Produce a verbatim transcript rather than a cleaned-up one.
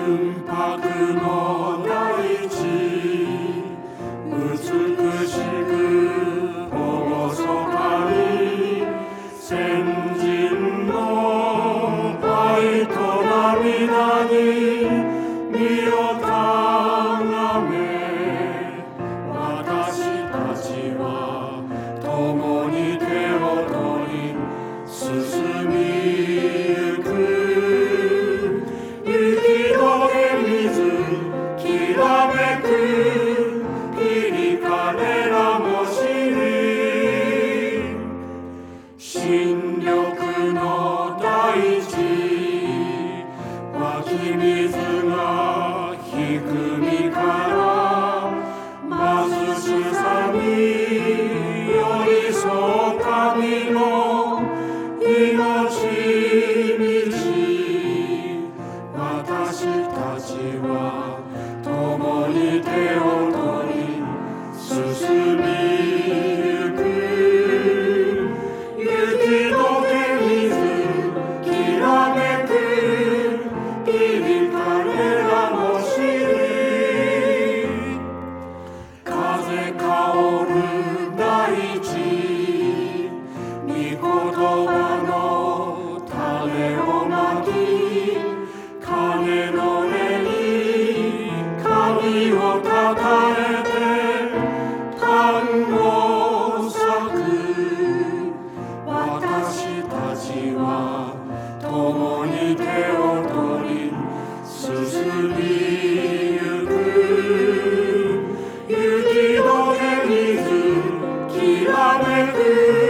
純白の大地、美しく厳かに先人の愛と涙に身をかがめ、私たちは共に手を取り進みゆく。雪解け水きらめくピリ彼らも知り、新緑の大地、湧き水が引く身から貧しさに寄り添う神の命道、私たちは共に手を取り進みゆく。雪解け水きらめくピリ彼らも知り、風香る大地、御言葉の種をまき、鐘の音に神をたたえて単語咲く。私たちは共に手を取り進みゆく。雪解け水きらめく